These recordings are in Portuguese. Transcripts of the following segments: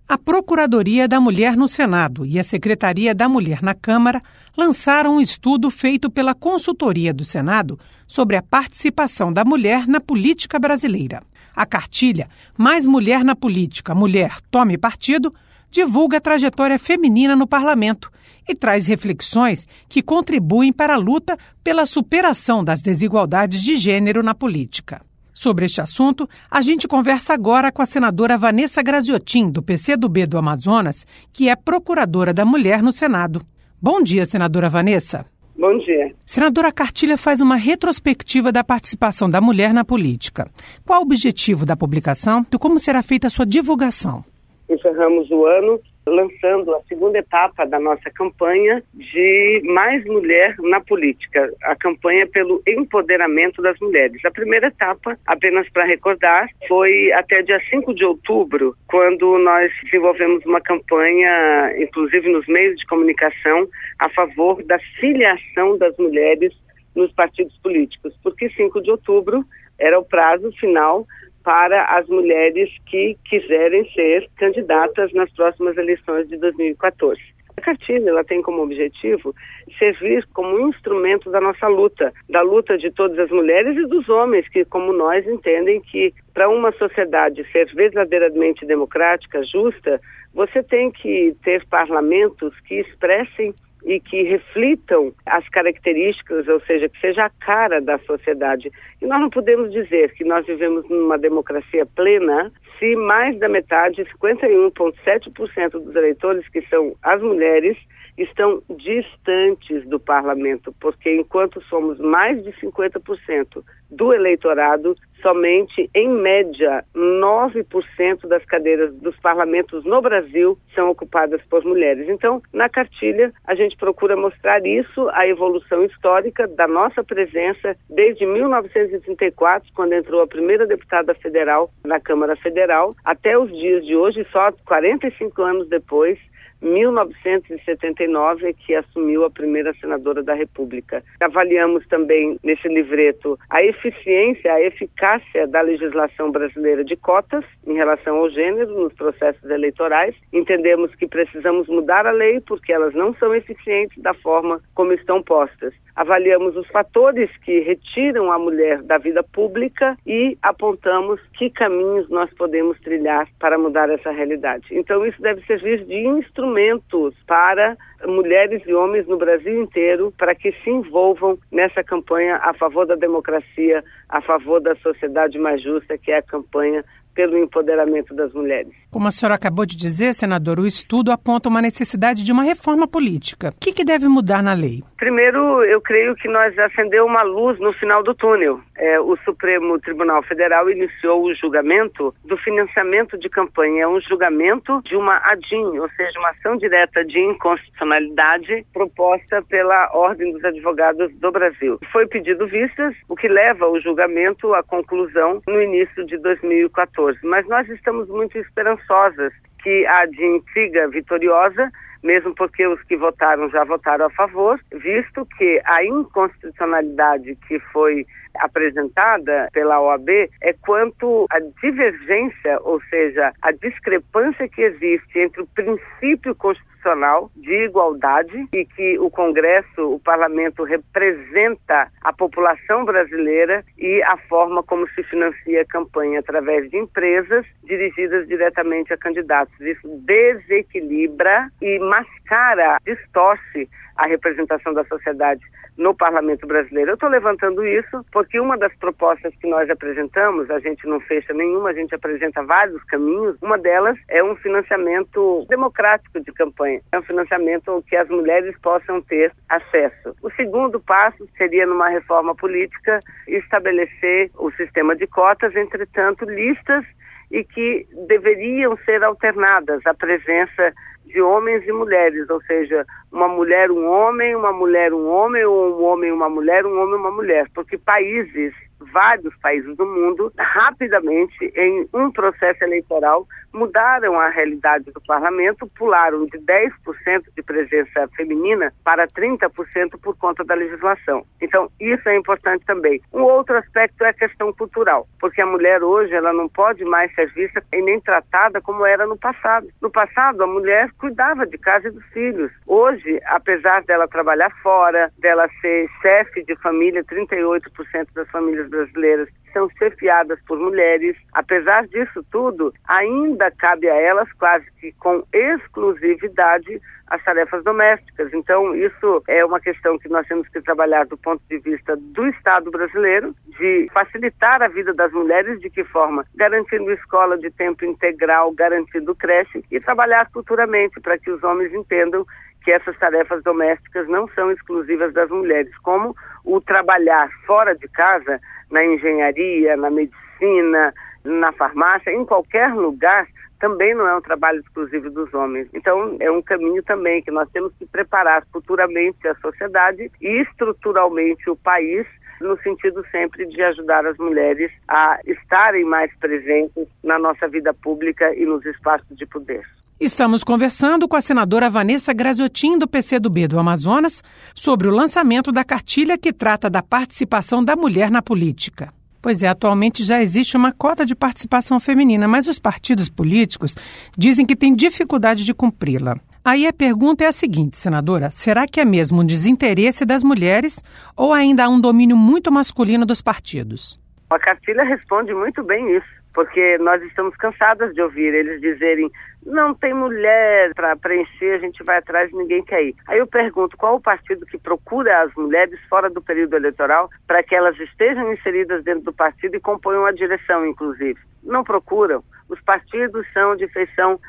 A Procuradoria da Mulher no Senado e a Secretaria da Mulher na Câmara lançaram um estudo feito pela Consultoria do Senado sobre a participação da mulher na política brasileira. A cartilha Mais Mulher na Política, Mulher, Tome Partido, divulga a trajetória feminina no parlamento e traz reflexões que contribuem para a luta pela superação das desigualdades de gênero na política. Sobre este assunto, a gente conversa agora com a senadora Vanessa Graziotin, do PCdoB do Amazonas, que é procuradora da mulher no Senado. Bom dia, senadora Vanessa. Bom dia. Senadora, a cartilha faz uma retrospectiva da participação da mulher na política. Qual o objetivo da publicação e como será feita a sua divulgação? Encerramos o ano lançando a segunda etapa da nossa campanha de Mais Mulher na Política, a campanha pelo empoderamento das mulheres. A primeira etapa, apenas para recordar, foi até dia 5 de outubro, quando nós desenvolvemos uma campanha, inclusive nos meios de comunicação, a favor da filiação das mulheres nos partidos políticos, porque 5 de outubro era o prazo final para as mulheres que quiserem ser candidatas nas próximas eleições de 2014. A cartilha ela tem como objetivo servir como instrumento da nossa luta, da luta de todas as mulheres e dos homens que, como nós, entendem que para uma sociedade ser verdadeiramente democrática, justa, você tem que ter parlamentos que expressem e que reflitam as características, ou seja, que seja a cara da sociedade. E nós não podemos dizer que nós vivemos numa democracia plena se mais da metade, 51,7% dos eleitores, que são as mulheres, estão distantes do parlamento, porque enquanto somos mais de 50% do eleitorado, somente, em média, 9% das cadeiras dos parlamentos no Brasil são ocupadas por mulheres. Então, na cartilha, a gente procura mostrar isso, a evolução histórica da nossa presença desde 1934, quando entrou a primeira deputada federal na Câmara Federal, até os dias de hoje, só 45 anos depois, 1979, que assumiu a primeira senadora da República. Avaliamos também nesse livreto a eficiência, a eficácia da legislação brasileira de cotas em relação ao gênero nos processos eleitorais. Entendemos que precisamos mudar a lei porque elas não são eficientes da forma como estão postas. Avaliamos os fatores que retiram a mulher da vida pública e apontamos que caminhos nós podemos trilhar para mudar essa realidade. Então isso deve servir de instrumentos para mulheres e homens no Brasil inteiro para que se envolvam nessa campanha a favor da democracia, a favor da sociedade mais justa, que é a campanha pelo empoderamento das mulheres. Como a senhora acabou de dizer, senador, o estudo aponta uma necessidade de uma reforma política. O que deve mudar na lei? Primeiro, eu creio que nós acendeu uma luz no final do túnel. O Supremo Tribunal Federal iniciou o julgamento do financiamento de campanha. É um julgamento de uma ADIM, ou seja, uma ação direta de inconstitucionalidade proposta pela Ordem dos Advogados do Brasil. Foi pedido vistas, o que leva o julgamento à conclusão no início de 2014. Mas nós estamos muito esperançosas que a ADIM siga vitoriosa, mesmo porque os que votaram já votaram a favor, visto que a inconstitucionalidade que foi apresentada pela OAB é quanto à divergência, ou seja, a discrepância que existe entre o princípio constitucional de igualdade e que o Congresso, o Parlamento representa a população brasileira e a forma como se financia a campanha através de empresas dirigidas diretamente a candidatos. Isso desequilibra e mascara, distorce a representação da sociedade no Parlamento brasileiro. Eu estou levantando isso porque uma das propostas que nós apresentamos, a gente não fecha nenhuma, a gente apresenta vários caminhos. Uma delas é um financiamento democrático de campanha. É um financiamento que as mulheres possam ter acesso. O segundo passo seria, numa reforma política, estabelecer o sistema de cotas, entretanto, listas e que deveriam ser alternadas a presença de homens e mulheres, ou seja, uma mulher, um homem, uma mulher, um homem, ou um homem, uma mulher, um homem, uma mulher, porque países vários países do mundo, rapidamente, em um processo eleitoral, mudaram a realidade do parlamento, pularam de 10% de presença feminina para 30% por conta da legislação. Então, isso é importante também. Um outro aspecto é a questão cultural, porque a mulher hoje ela não pode mais ser vista e nem tratada como era no passado. No passado, a mulher cuidava de casa e dos filhos. Hoje, apesar dela trabalhar fora, dela ser chefe de família, 38% das famílias brasileiras são chefiadas por mulheres. Apesar disso tudo, ainda cabe a elas, quase que com exclusividade, as tarefas domésticas. Então, isso é uma questão que nós temos que trabalhar do ponto de vista do Estado brasileiro, de facilitar a vida das mulheres, de que forma? Garantindo escola de tempo integral, garantindo creche, e trabalhar futuramente para que os homens entendam que essas tarefas domésticas não são exclusivas das mulheres, como o trabalhar fora de casa, na engenharia, na medicina, na farmácia, em qualquer lugar, também não é um trabalho exclusivo dos homens. Então, é um caminho também que nós temos que preparar futuramente a sociedade e estruturalmente o país, no sentido sempre de ajudar as mulheres a estarem mais presentes na nossa vida pública e nos espaços de poder. Estamos conversando com a senadora Vanessa Graziotin, do PCdoB do Amazonas, sobre o lançamento da cartilha que trata da participação da mulher na política. Pois é, atualmente já existe uma cota de participação feminina, mas os partidos políticos dizem que têm dificuldade de cumpri-la. Aí a pergunta é a seguinte, senadora, será que é mesmo um desinteresse das mulheres ou ainda há um domínio muito masculino dos partidos? A cartilha responde muito bem isso, porque nós estamos cansadas de ouvir eles dizerem: não tem mulher para preencher, a gente vai atrás e ninguém quer ir. Aí eu pergunto, qual o partido que procura as mulheres fora do período eleitoral para que elas estejam inseridas dentro do partido e componham a direção, inclusive? Não procuram. Os partidos são de feição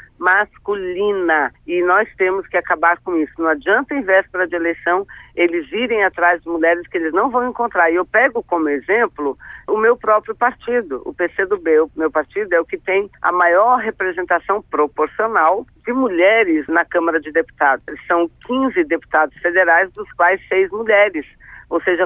masculina e nós temos que acabar com isso. Não adianta, em véspera de eleição, eles irem atrás de mulheres que eles não vão encontrar. E eu pego como exemplo o meu próprio partido, o PCdoB. O meu partido é o que tem a maior representação proporcional de mulheres na Câmara de Deputados. São 15 deputados federais, dos quais 6 mulheres, ou seja,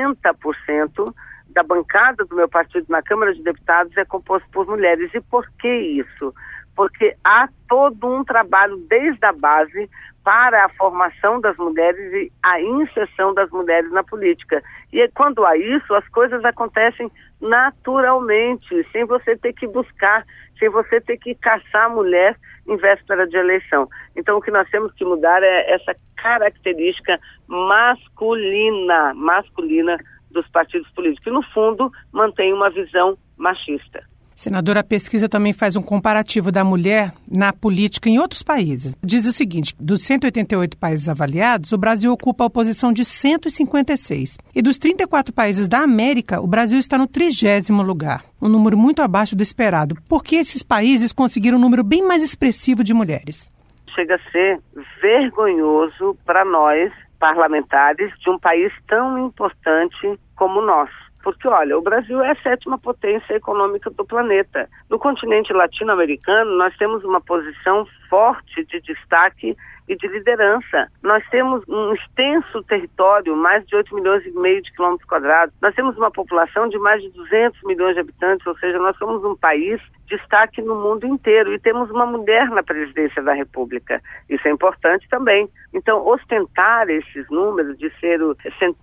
40% da bancada do meu partido na Câmara de Deputados é composto por mulheres. E por que isso? Porque há todo um trabalho desde a base para a formação das mulheres e a inserção das mulheres na política. E quando há isso, as coisas acontecem naturalmente, sem você ter que buscar, sem você ter que caçar a mulher em véspera de eleição. Então, o que nós temos que mudar é essa característica masculina dos partidos políticos, que no fundo mantém uma visão machista. Senadora, a pesquisa também faz um comparativo da mulher na política em outros países. Diz o seguinte, dos 188 países avaliados, o Brasil ocupa a posição de 156. E dos 34 países da América, o Brasil está no 30º lugar, um número muito abaixo do esperado. Por que esses países conseguiram um número bem mais expressivo de mulheres? Chega a ser vergonhoso para nós, parlamentares, de um país tão importante como o nosso. Porque, olha, o Brasil é a 7ª potência econômica do planeta. No continente latino-americano, nós temos uma posição forte de destaque e de liderança. Nós temos um extenso território, mais de 8,5 milhões de quilômetros quadrados. Nós temos uma população de mais de 200 milhões de habitantes, ou seja, nós somos um país de destaque no mundo inteiro e temos uma mulher na presidência da República. Isso é importante também. Então, ostentar esses números de ser o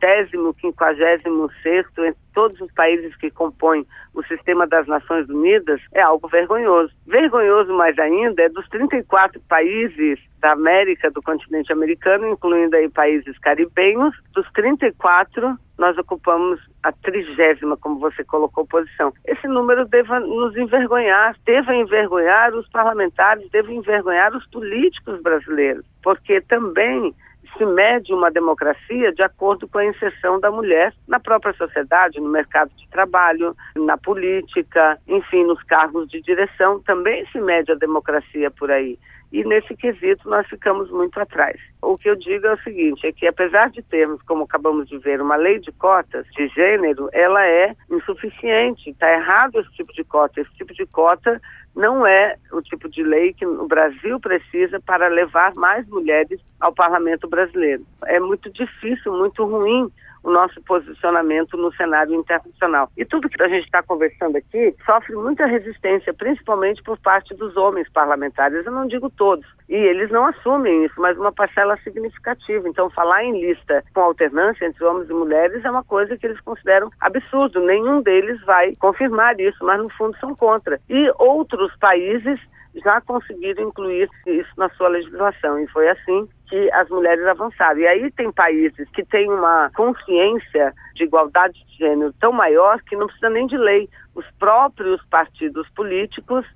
156º entre todos os países que compõem o sistema das Nações Unidas é algo vergonhoso. Vergonhoso mais ainda é dos 34 países da América, do continente americano, incluindo aí países caribenhos, dos 34, nós ocupamos a 30ª, como você colocou, posição. Esse número deve nos envergonhar, deve envergonhar os parlamentares, deve envergonhar os políticos brasileiros, porque também se mede uma democracia de acordo com a inserção da mulher na própria sociedade, no mercado de trabalho, na política, enfim, nos cargos de direção, também se mede a democracia por aí. E nesse quesito nós ficamos muito atrás. O que eu digo é o seguinte, é que apesar de termos, como acabamos de ver, uma lei de cotas de gênero, ela é insuficiente, está errado esse tipo de cota. Esse tipo de cota não é o tipo de lei que o Brasil precisa para levar mais mulheres ao parlamento brasileiro. É muito difícil, muito ruim o nosso posicionamento no cenário internacional. E tudo que a gente está conversando aqui sofre muita resistência, principalmente por parte dos homens parlamentares, eu não digo todos, e eles não assumem isso, mas uma parcela significativa. Então, falar em lista com alternância entre homens e mulheres é uma coisa que eles consideram absurdo, nenhum deles vai confirmar isso, mas no fundo são contra. E outros países já conseguiram incluir isso na sua legislação, e foi assim que as mulheres avançaram. E aí tem países que têm uma consciência de igualdade de gênero tão maior que não precisa nem de lei. Os próprios partidos políticos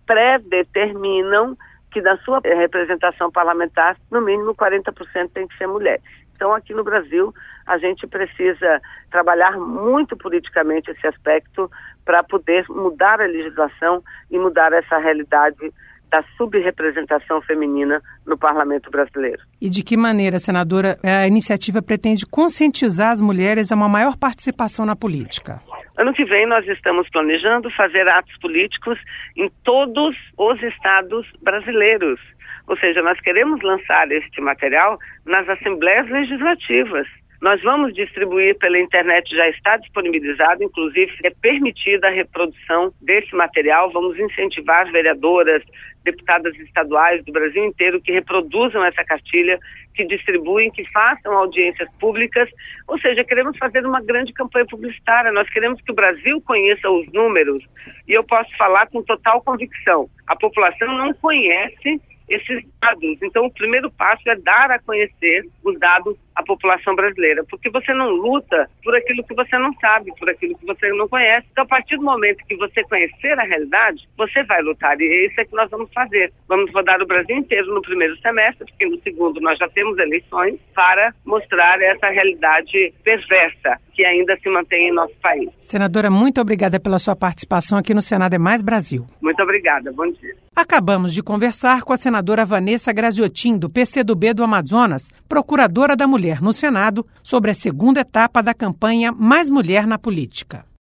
predeterminam que na sua representação parlamentar, no mínimo 40% tem que ser mulheres. Então, aqui no Brasil, a gente precisa trabalhar muito politicamente esse aspecto para poder mudar a legislação e mudar essa realidade da subrepresentação feminina no parlamento brasileiro. E de que maneira, senadora, a iniciativa pretende conscientizar as mulheres a uma maior participação na política? Ano que vem nós estamos planejando fazer atos políticos em todos os estados brasileiros. Ou seja, nós queremos lançar este material nas assembleias legislativas. Nós vamos distribuir pela internet, já está disponibilizado, inclusive é permitida a reprodução desse material. Vamos incentivar vereadoras, deputadas estaduais do Brasil inteiro que reproduzam essa cartilha, que distribuem, que façam audiências públicas. Ou seja, queremos fazer uma grande campanha publicitária. Nós queremos que o Brasil conheça os números e eu posso falar com total convicção. A população não conhece esses dados. Então, o primeiro passo é dar a conhecer os dados à população brasileira, porque você não luta por aquilo que você não sabe, por aquilo que você não conhece. Então, a partir do momento que você conhecer a realidade, você vai lutar, e é isso que nós vamos fazer. Vamos rodar o Brasil inteiro no primeiro semestre, porque no segundo nós já temos eleições, para mostrar essa realidade perversa que ainda se mantém em nosso país. Senadora, muito obrigada pela sua participação aqui no Senado é Mais Brasil. Muito obrigada, bom dia. Acabamos de conversar com a senadora Vanessa Graziotin, do PCdoB do Amazonas, procuradora da mulher no Senado, sobre a segunda etapa da campanha Mais Mulher na Política.